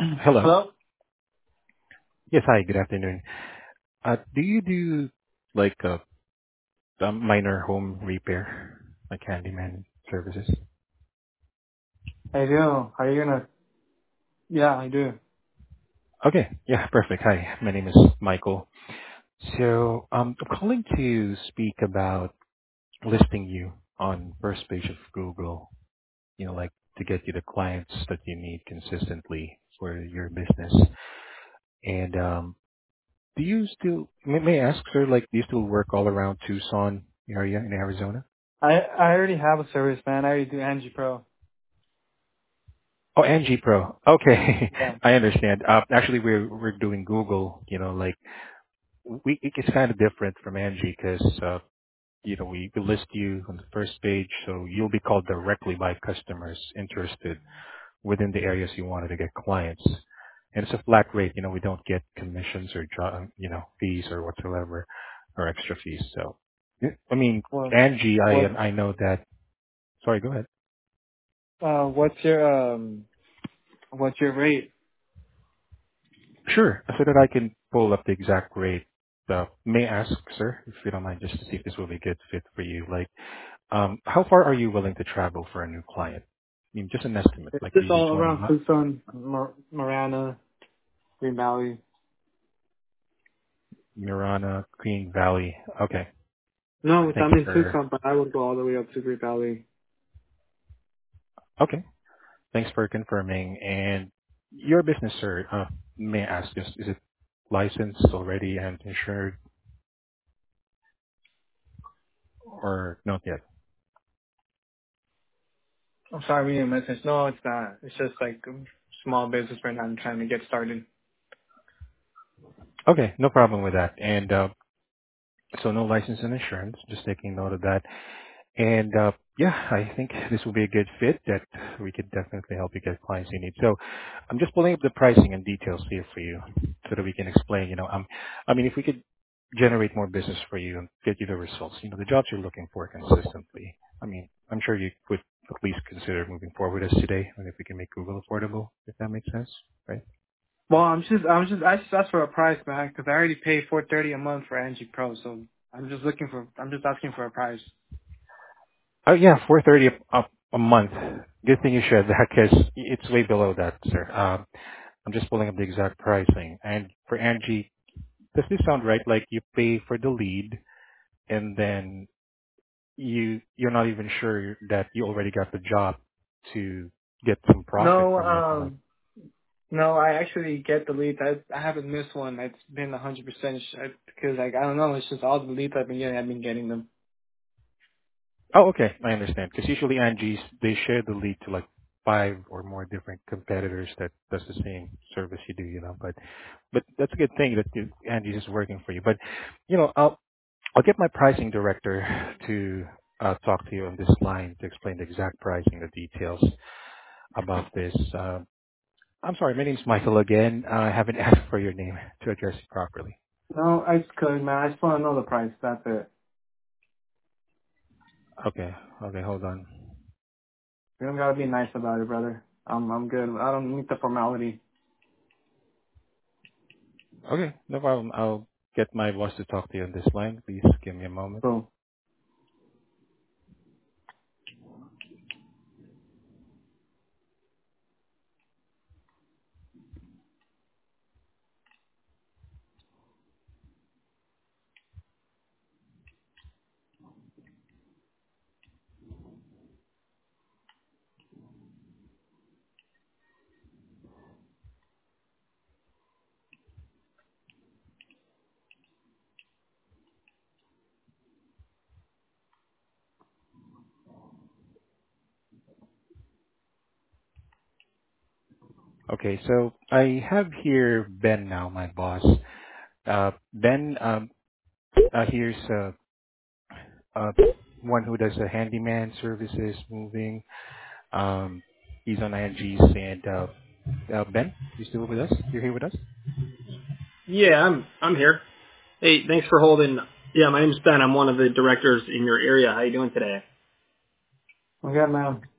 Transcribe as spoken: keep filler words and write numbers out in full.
Hello. Hello? Yes, hi, good afternoon. Uh, do you do like uh, a minor home repair, like handyman services? I do. Are you gonna? Yeah, I do. Okay, yeah, perfect. Hi, my name is Michael. So um, I'm calling to speak about listing you on first page of Google, you know, like to get you the clients that you need consistently for your business. And um, do you still, may, may I ask, sir, like, do you still work all around Tucson area in Arizona? I I already have a service, man. I already do Angie Pro. Oh, Angie Pro. Okay, Yeah. I understand. Uh, actually, we're we're doing Google. You know, like we it's kind of different from Angie because uh, you know we we list you on the first page, so you'll be called directly by customers interested within the areas you wanted to get clients. And it's a flat rate. You know, we don't get commissions or jo- you know fees or whatsoever or extra fees. So, yeah, I mean, Well, Angie, I what? I know that. Sorry, go ahead. Uh, what's your um? What's your rate? Sure. So that I can pull up the exact rate. Uh, may I ask, sir, if you don't mind, just to see if this will be a good fit for you. Like, um, how far are you willing to travel for a new client? I mean, just an estimate. It's Like just maybe all twenty around miles. Tucson, Mar- Marana, Green Valley. Mirana, Green Valley. Okay. No, it's, Thank I'm you in for. Tucson, but I would go all the way up to Green Valley. Okay. Thanks for confirming. And your business, sir, uh, may I ask, is, is it licensed already and insured, or not yet? I'm sorry, we didn't message. No, it's not. It's just like a small business right now. I'm trying to get started. Okay, no problem with that. And uh, so no license and insurance. Just taking note of that. And uh, yeah, I think this will be a good fit that we could definitely help you get clients you need. So I'm just pulling up the pricing and details here for you so that we can explain, you know, um, I mean, if we could generate more business for you and get you the results, you know, the jobs you're looking for consistently. I mean, I'm sure you would at least consider moving forward with us today, and if we can make Google affordable, if that makes sense, right? Well, I'm just, I'm just, I just asked for a price, man, because I already pay four thirty a month for Angie Pro, so I'm just looking for, I'm just asking for a price. Oh yeah, four thirty a, a, a month. Good thing you shared that because it's way below that, sir. Um, I'm just pulling up the exact pricing. And for Angie, does this sound right? Like you pay for the lead and then you you're not even sure that you already got the job to get some profit No, from it. Like, um, no, I actually get the leads. I I haven't missed one. It's been a hundred percent because like I don't know. It's just all the leads I've been getting. I've been getting them. oh, okay, I understand. Because usually Angie's they share the lead to like five or more different competitors that does the same service you do, you know. But but that's a good thing that you, Angie's is working for you. But you know, I'll I'll get my pricing director to uh, talk to you on this line to explain the exact pricing, the details about this. Uh, I'm sorry, my name's Michael again. I haven't asked for your name to address you properly. No, I just could, man. I just want to know the price. That's it. Okay, okay, hold on. You don't gotta be nice about it, brother. I'm I'm good. I don't need the formality. Okay, no problem. I'll get my boss to talk to you on this line. Please give me a moment. So Okay, so I have here Ben now, my boss. Uh, Ben, um, uh, here's uh, uh, one who does the handyman services, moving. Um, he's on I N Gs. And uh, uh, Ben, you still with us? You're here with us? yeah, I'm I'm here. Hey, thanks for holding. Yeah, my name's Ben. I'm one of the directors in your area. How you doing today? Okay, man.